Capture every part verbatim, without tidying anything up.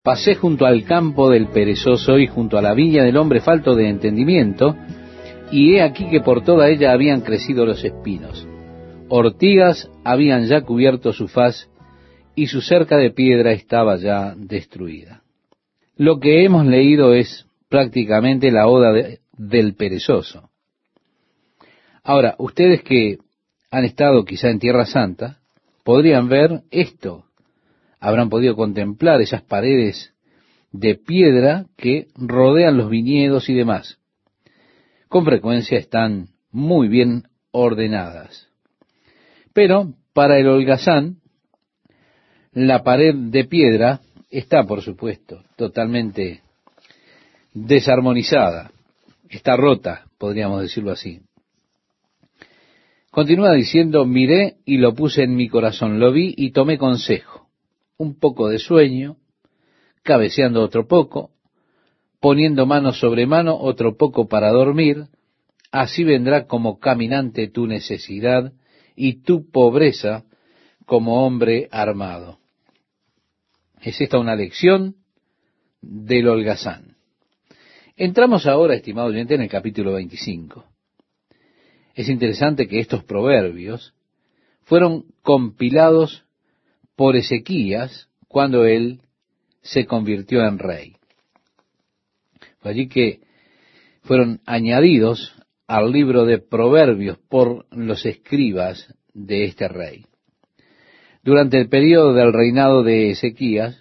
Pasé junto al campo del perezoso y junto a la viña del hombre falto de entendimiento, y he aquí que por toda ella habían crecido los espinos. Ortigas habían ya cubierto su faz, y su cerca de piedra estaba ya destruida. Lo que hemos leído es prácticamente la oda de, del perezoso. Ahora, ustedes que han estado quizá en Tierra Santa, podrían ver esto. Habrán podido contemplar esas paredes de piedra que rodean los viñedos y demás. Con frecuencia están muy bien ordenadas. Pero para el holgazán, la pared de piedra está, por supuesto, totalmente desarmonizada. Está rota, podríamos decirlo así. Continúa diciendo, miré y lo puse en mi corazón, lo vi y tomé consejo. Un poco de sueño, cabeceando otro poco, poniendo mano sobre mano otro poco para dormir, así vendrá como caminante tu necesidad y tu pobreza como hombre armado. Es esta una lección del holgazán. Entramos ahora, estimado oyente, en el capítulo veinticinco. Es interesante que estos proverbios fueron compilados por Ezequías cuando él se convirtió en rey. Fue allí que fueron añadidos al libro de Proverbios por los escribas de este rey. Durante el periodo del reinado de Ezequías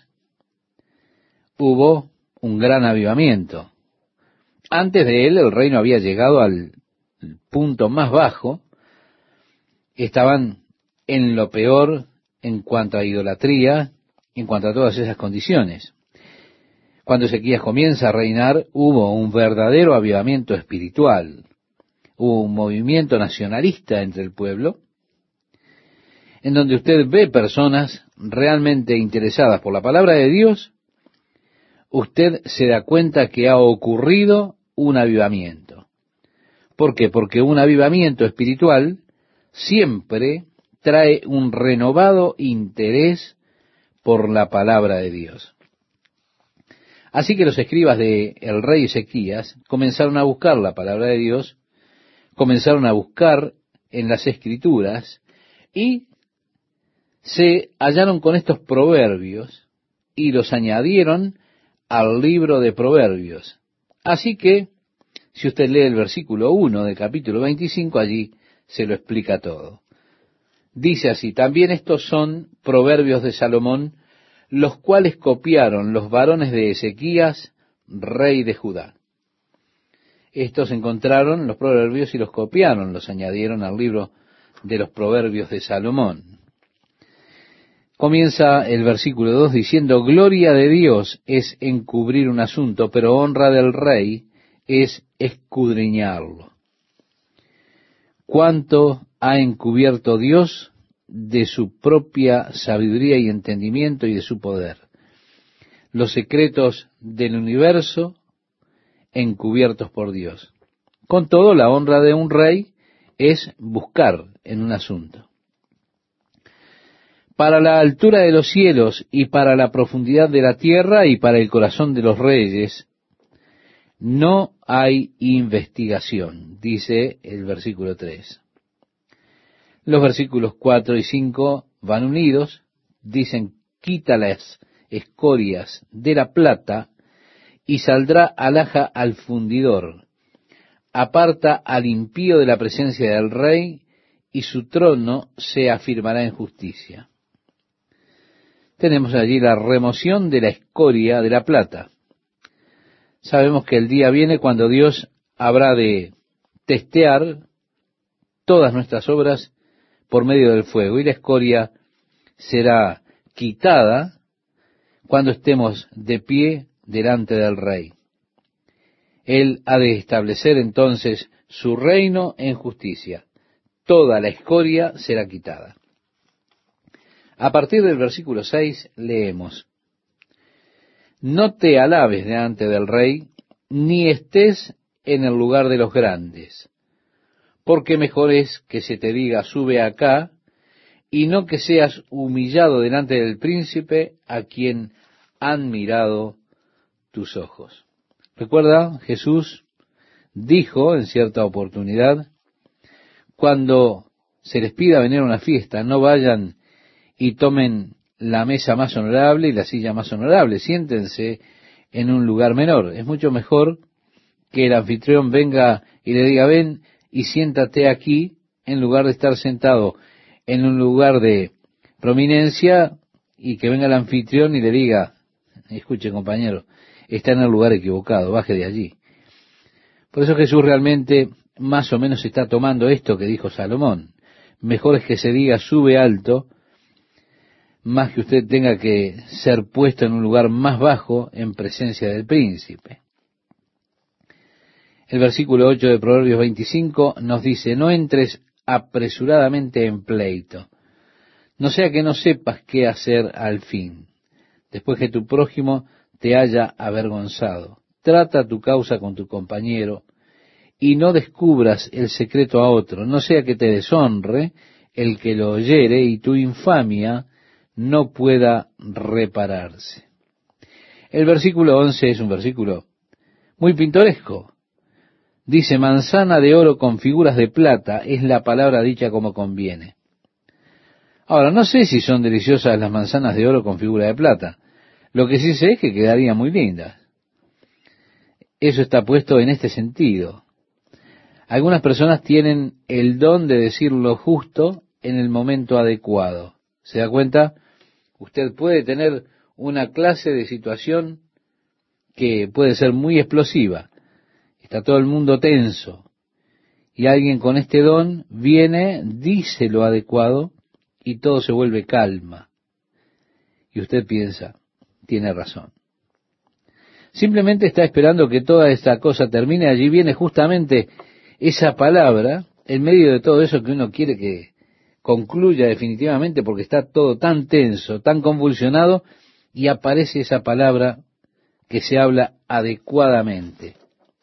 hubo un gran avivamiento. Antes de él el reino había llegado al punto más bajo, estaban en lo peor en cuanto a idolatría, en cuanto a todas esas condiciones. Cuando Ezequías comienza a reinar, hubo un verdadero avivamiento espiritual, hubo un movimiento nacionalista entre el pueblo, en donde usted ve personas realmente interesadas por la palabra de Dios. Usted se da cuenta que ha ocurrido un avivamiento. ¿Por qué? Porque un avivamiento espiritual siempre trae un renovado interés por la palabra de Dios. Así que los escribas de el rey Ezequías comenzaron a buscar la palabra de Dios, comenzaron a buscar en las Escrituras y se hallaron con estos proverbios y los añadieron al libro de Proverbios. Así que, si usted lee el versículo uno del capítulo veinticinco, allí se lo explica todo. Dice así, también estos son proverbios de Salomón, los cuales copiaron los varones de Ezequías, rey de Judá. Estos encontraron los proverbios y los copiaron, los añadieron al libro de los proverbios de Salomón. Comienza el versículo dos diciendo, gloria de Dios es encubrir un asunto, pero honra del rey es escudriñarlo. ¿Cuánto ha encubierto Dios de su propia sabiduría y entendimiento y de su poder? Los secretos del universo encubiertos por Dios. Con todo, la honra de un rey es buscar en un asunto. Para la altura de los cielos y para la profundidad de la tierra y para el corazón de los reyes, no hay investigación, dice el versículo tres. Los versículos cuatro y cinco van unidos, dicen, quita las escorias de la plata y saldrá alhaja al fundidor. Aparta al impío de la presencia del rey y su trono se afirmará en justicia. Tenemos allí la remoción de la escoria de la plata. Sabemos que el día viene cuando Dios habrá de testear todas nuestras obras por medio del fuego, y la escoria será quitada cuando estemos de pie delante del Rey. Él ha de establecer entonces su reino en justicia. Toda la escoria será quitada. A partir del versículo seis leemos, no te alabes delante del rey, ni estés en el lugar de los grandes, porque mejor es que se te diga, sube acá, y no que seas humillado delante del príncipe, a quien han mirado tus ojos. Recuerda, Jesús dijo en cierta oportunidad, cuando se les pida venir a una fiesta, no vayan y tomen la mesa más honorable y la silla más honorable, siéntense en un lugar menor. Es mucho mejor que el anfitrión venga y le diga, ven y siéntate aquí, en lugar de estar sentado en un lugar de prominencia, y que venga el anfitrión y le diga, escuche compañero, está en el lugar equivocado, baje de allí. Por eso Jesús realmente más o menos está tomando esto que dijo Salomón. Mejor es que se diga sube alto, más que usted tenga que ser puesto en un lugar más bajo en presencia del príncipe. El versículo ocho de Proverbios veinticinco nos dice, no entres apresuradamente en pleito, no sea que no sepas qué hacer al fin, después que tu prójimo te haya avergonzado. Trata tu causa con tu compañero, y no descubras el secreto a otro, no sea que te deshonre el que lo oyere, y tu infamia no pueda repararse. El versículo once es un versículo muy pintoresco. Dice, manzana de oro con figuras de plata es la palabra dicha como conviene. Ahora, no sé si son deliciosas las manzanas de oro con figura de plata. Lo que sí sé es que quedarían muy lindas. Eso está puesto en este sentido. Algunas personas tienen el don de decir lo justo en el momento adecuado. ¿Se da cuenta? Usted puede tener una clase de situación que puede ser muy explosiva. Está todo el mundo tenso. Y alguien con este don viene, dice lo adecuado y todo se vuelve calma. Y usted piensa, tiene razón. Simplemente está esperando que toda esta cosa termine. Allí viene justamente esa palabra en medio de todo eso que uno quiere que concluya definitivamente porque está todo tan tenso, tan convulsionado, y aparece esa palabra que se habla adecuadamente.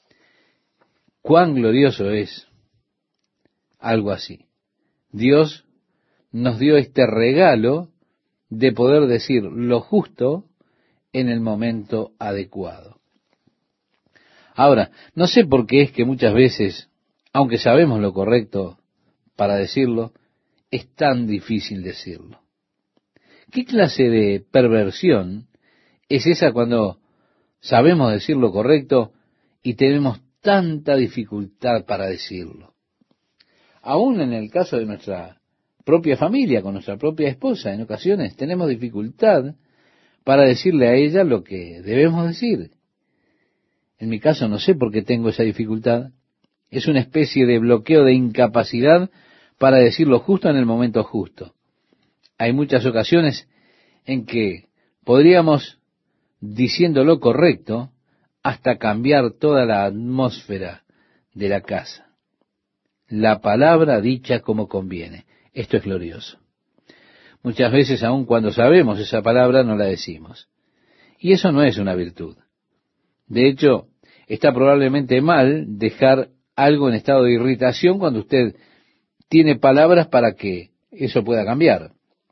Cuán glorioso es algo así. Dios nos dio este regalo de poder decir lo justo en el momento adecuado. Ahora, no sé por qué es que muchas veces, aunque sabemos lo correcto para decirlo, es tan difícil decirlo. ¿Qué clase de perversión es esa cuando sabemos decir lo correcto y tenemos tanta dificultad para decirlo? Aún en el caso de nuestra propia familia, con nuestra propia esposa, en ocasiones tenemos dificultad para decirle a ella lo que debemos decir. En mi caso no sé por qué tengo esa dificultad. Es una especie de bloqueo de incapacidad para decir lo justo en el momento justo. Hay muchas ocasiones en que podríamos, diciendo lo correcto, hasta cambiar toda la atmósfera de la casa. La palabra dicha como conviene. Esto es glorioso. Muchas veces, aun cuando sabemos esa palabra, no la decimos. Y eso no es una virtud. De hecho, está probablemente mal dejar algo en estado de irritación cuando usted tiene palabras para que eso pueda cambiar.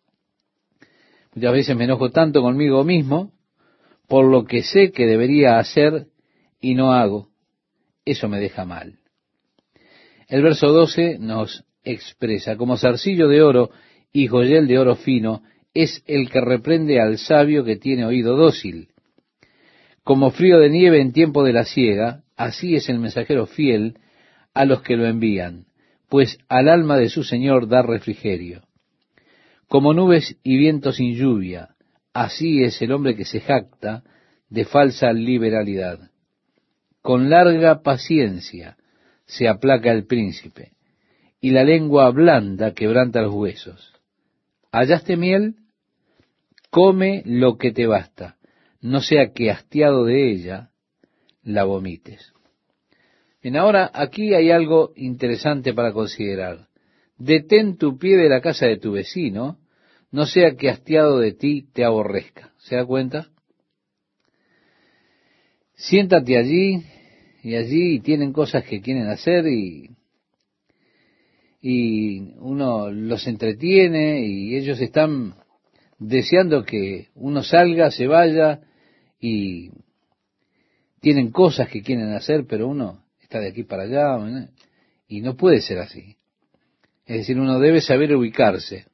Muchas veces me enojo tanto conmigo mismo por lo que sé que debería hacer y no hago. Eso me deja mal. El verso doce nos expresa, como zarcillo de oro y joyel de oro fino, es el que reprende al sabio que tiene oído dócil. Como frío de nieve en tiempo de la siega, así es el mensajero fiel a los que lo envían, pues al alma de su Señor da refrigerio. Como nubes y viento sin lluvia, así es el hombre que se jacta de falsa liberalidad. Con larga paciencia se aplaca el príncipe, y la lengua blanda quebranta los huesos. ¿Hallaste miel? Come lo que te basta, no sea que hastiado de ella la vomites. Bien, ahora aquí hay algo interesante para considerar. Detén tu pie de la casa de tu vecino, no sea que hastiado de ti te aborrezca. ¿Se da cuenta? Siéntate allí y allí tienen cosas que quieren hacer y, y uno los entretiene y ellos están deseando que uno salga, se vaya y tienen cosas que quieren hacer, pero uno está de aquí para allá, ¿no? Y no puede ser así. Es decir, uno debe saber ubicarse.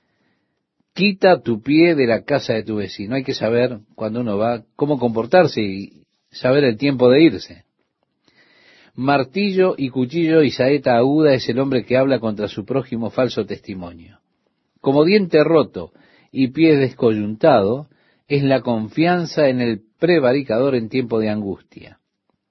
Quita tu pie de la casa de tu vecino. Hay que saber cuando uno va, cómo comportarse y saber el tiempo de irse. Martillo y cuchillo y saeta aguda es el hombre que habla contra su prójimo falso testimonio. Como diente roto y pie descoyuntado es la confianza en el prevaricador en tiempo de angustia.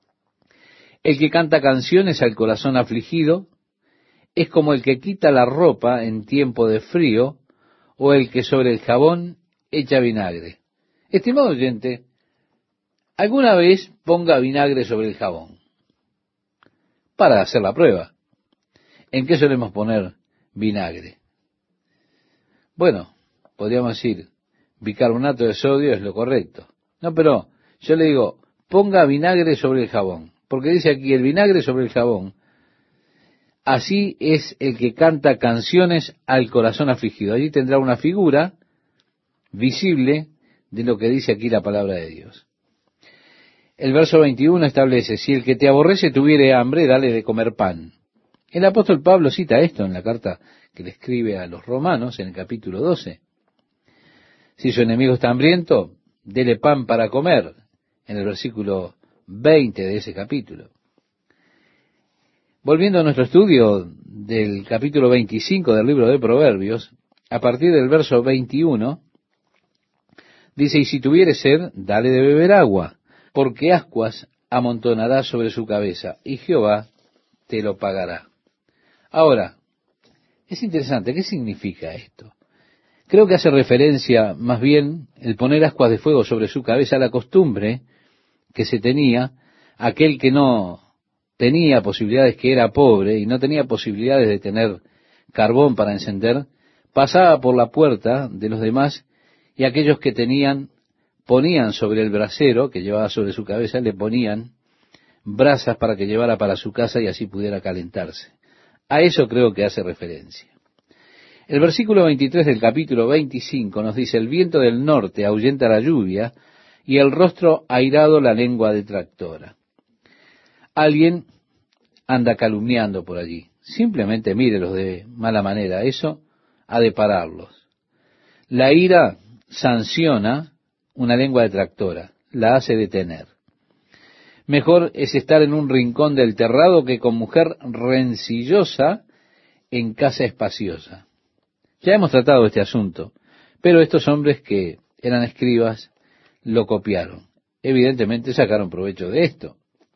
El que canta canciones al corazón afligido es como el que quita la ropa en tiempo de frío o el que sobre el jabón echa vinagre. Estimado oyente, alguna vez ponga vinagre sobre el jabón para hacer la prueba. ¿En qué solemos poner vinagre? Bueno, podríamos decir, bicarbonato de sodio es lo correcto. No, pero yo le digo, ponga vinagre sobre el jabón, porque dice aquí el vinagre sobre el jabón. Así es el que canta canciones al corazón afligido. Allí tendrá una figura visible de lo que dice aquí la palabra de Dios. El verso veintiuno establece, si el que te aborrece tuviere hambre, dale de comer pan. El apóstol Pablo cita esto en la carta que le escribe a los romanos en el capítulo doce. Si su enemigo está hambriento, dele pan para comer, en el versículo veinte de ese capítulo. Volviendo a nuestro estudio del capítulo veinticinco del libro de Proverbios, a partir del verso veintiuno, dice, y si tuviere sed, dale de beber agua, porque ascuas amontonará sobre su cabeza, y Jehová te lo pagará. Ahora, es interesante, ¿qué significa esto? Creo que hace referencia, más bien, el poner ascuas de fuego sobre su cabeza, a la costumbre que se tenía, aquel que no tenía posibilidades, que era pobre y no tenía posibilidades de tener carbón para encender, pasaba por la puerta de los demás y aquellos que tenían, ponían sobre el brasero que llevaba sobre su cabeza, le ponían brasas para que llevara para su casa y así pudiera calentarse. A eso creo que hace referencia. El versículo veintitrés del capítulo veinticinco nos dice, el viento del norte ahuyenta la lluvia y el rostro airado la lengua detractora. Alguien anda calumniando por allí. Simplemente mírelos de mala manera. Eso ha de pararlos. La ira sanciona una lengua detractora, la hace detener. Mejor es estar en un rincón del terrado que con mujer rencillosa en casa espaciosa. Ya hemos tratado este asunto, pero estos hombres que eran escribas lo copiaron. Evidentemente sacaron provecho de esto.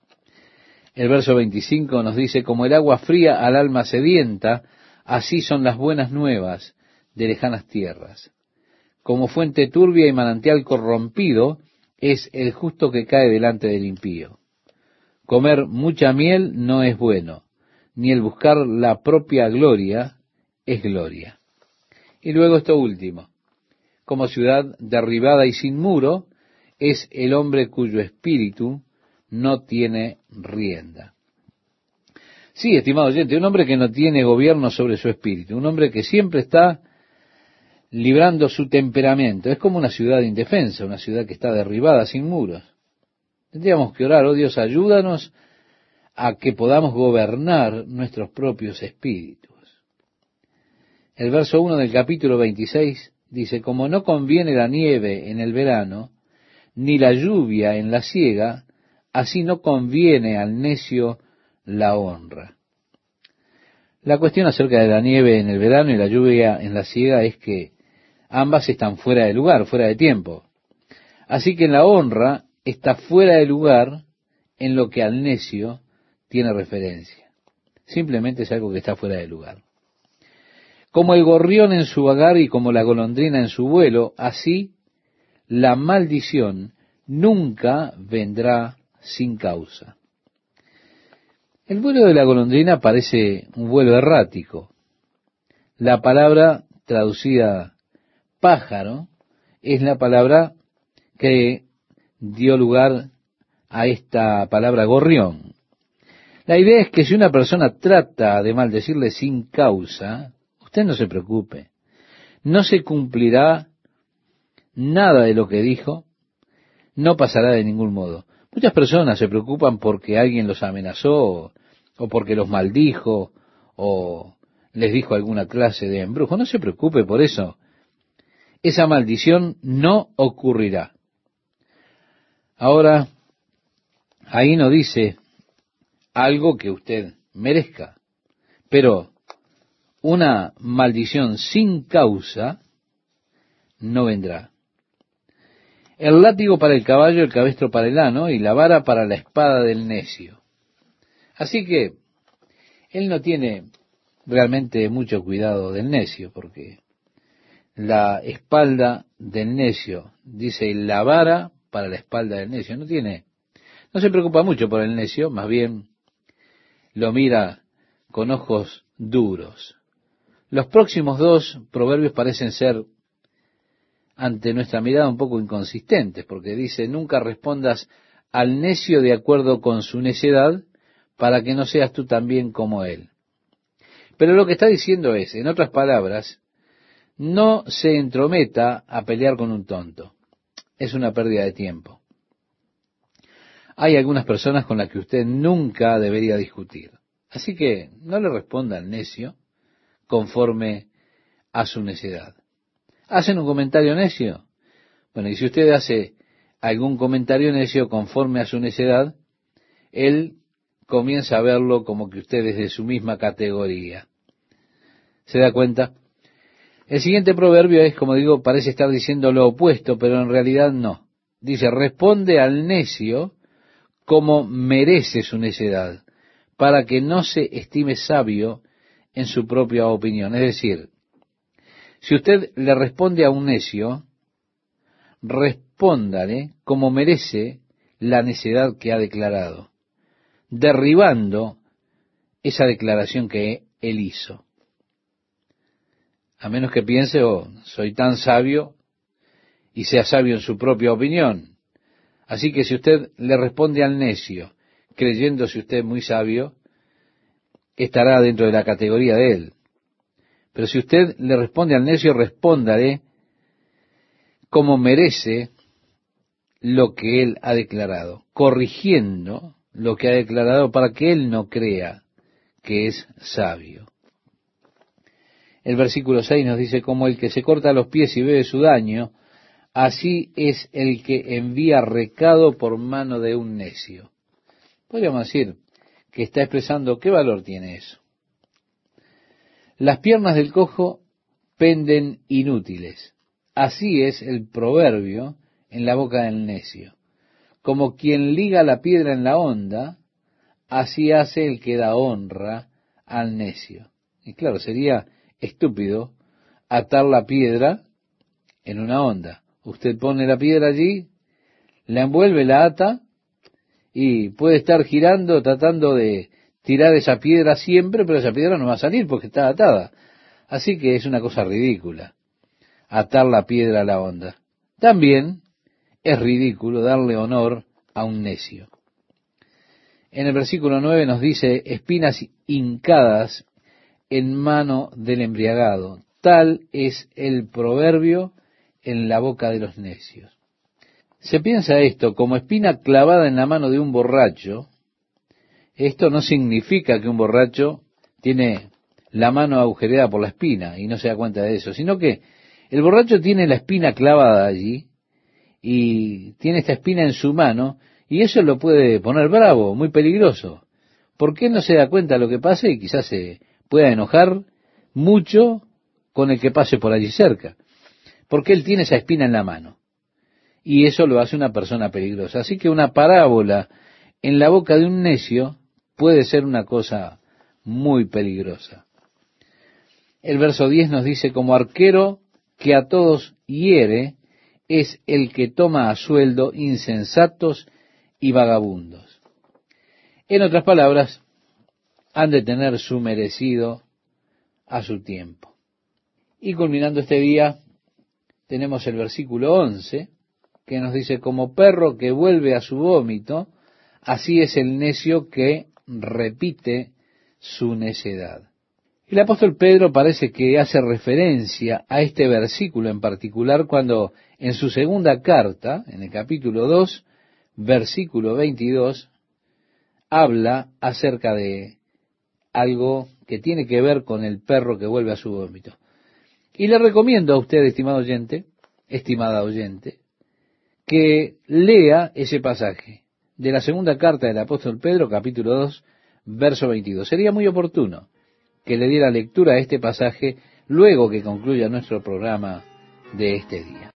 El verso veinticinco nos dice, como el agua fría al alma sedienta, así son las buenas nuevas de lejanas tierras. Como fuente turbia y manantial corrompido es el justo que cae delante del impío. Comer mucha miel no es bueno, ni el buscar la propia gloria es gloria. Y luego esto último, como ciudad derribada y sin muro, es el hombre cuyo espíritu no tiene rienda. Sí, estimado oyente, un hombre que no tiene gobierno sobre su espíritu, un hombre que siempre está librando su temperamento, es como una ciudad indefensa, una ciudad que está derribada sin muros. Tendríamos que orar, oh Dios, ayúdanos a que podamos gobernar nuestros propios espíritus. El verso uno del capítulo veintiséis dice, como no conviene la nieve en el verano, ni la lluvia en la siega, así no conviene al necio la honra. La cuestión acerca de la nieve en el verano y la lluvia en la siega es que ambas están fuera de lugar, fuera de tiempo. Así que la honra está fuera de lugar en lo que al necio tiene referencia. Simplemente es algo que está fuera de lugar. Como el gorrión en su vagar y como la golondrina en su vuelo, así la maldición nunca vendrá sin causa. El vuelo de la golondrina parece un vuelo errático. La palabra traducida pájaro es la palabra que dio lugar a esta palabra gorrión. La idea es que si una persona trata de maldecirle sin causa, usted no se preocupe, no se cumplirá nada de lo que dijo, no pasará de ningún modo. Muchas personas se preocupan porque alguien los amenazó, o porque los maldijo, o les dijo alguna clase de embrujo. No se preocupe por eso. Esa maldición no ocurrirá. Ahora, ahí no dice algo que usted merezca, pero una maldición sin causa no vendrá. El látigo para el caballo, el cabestro para el ano, y la vara para la espada del necio. Así que él no tiene realmente mucho cuidado del necio, porque la espalda del necio, dice la vara para la espalda del necio, no tiene, no se preocupa mucho por el necio, más bien lo mira con ojos duros. Los próximos dos proverbios parecen ser, ante nuestra mirada, un poco inconsistentes, porque dice, nunca respondas al necio de acuerdo con su necedad, para que no seas tú también como él. Pero lo que está diciendo es, en otras palabras, no se entrometa a pelear con un tonto. Es una pérdida de tiempo. Hay algunas personas con las que usted nunca debería discutir. Así que no le responda al necio conforme a su necedad. ¿Hacen un comentario necio? Bueno, y si usted hace algún comentario necio conforme a su necedad, él comienza a verlo como que usted es de su misma categoría. ¿Se da cuenta? El siguiente proverbio es, como digo, parece estar diciendo lo opuesto, pero en realidad no. Dice, responde al necio como merece su necedad, para que no se estime sabio en su propia opinión. Es decir, si usted le responde a un necio, respóndale como merece la necedad que ha declarado, derribando esa declaración que él hizo. A menos que piense, oh, soy tan sabio, y sea sabio en su propia opinión. Así que si usted le responde al necio, creyéndose usted muy sabio, estará dentro de la categoría de él. Pero si usted le responde al necio, respóndale como merece lo que él ha declarado, corrigiendo lo que ha declarado para que él no crea que es sabio. El versículo seis nos dice, como el que se corta los pies y bebe su daño, así es el que envía recado por mano de un necio. Podríamos decir que está expresando qué valor tiene eso. Las piernas del cojo penden inútiles. Así es el proverbio en la boca del necio. Como quien liga la piedra en la honda, así hace el que da honra al necio. Y claro, sería estúpido atar la piedra en una honda. Usted pone la piedra allí, la envuelve, la ata, y puede estar girando tratando de tirar esa piedra siempre, pero esa piedra no va a salir porque está atada. Así que es una cosa ridícula atar la piedra a la honda. También es ridículo darle honor a un necio. En el versículo nueve nos dice, espinas hincadas en mano del embriagado. Tal es el proverbio en la boca de los necios. Se piensa esto, como espina clavada en la mano de un borracho. Esto no significa que un borracho tiene la mano agujereada por la espina y no se da cuenta de eso, sino que el borracho tiene la espina clavada allí y tiene esta espina en su mano, y eso lo puede poner bravo, muy peligroso, porque él no se da cuenta de lo que pasa y quizás se pueda enojar mucho con el que pase por allí cerca, porque él tiene esa espina en la mano, y eso lo hace una persona peligrosa. Así que una parábola en la boca de un necio puede ser una cosa muy peligrosa. El verso diez nos dice, como arquero que a todos hiere, es el que toma a sueldo insensatos y vagabundos. En otras palabras, han de tener su merecido a su tiempo. Y culminando este día, tenemos el versículo once, que nos dice, como perro que vuelve a su vómito, así es el necio que repite su necedad. El apóstol Pedro parece que hace referencia a este versículo en particular cuando en su segunda carta, en el capítulo dos, versículo veintidós, habla acerca de algo que tiene que ver con el perro que vuelve a su vómito. Y le recomiendo a usted, estimado oyente, estimada oyente, que lea ese pasaje de la segunda carta del apóstol Pedro, capítulo dos, verso veintidós. Sería muy oportuno que le diera lectura a este pasaje luego que concluya nuestro programa de este día.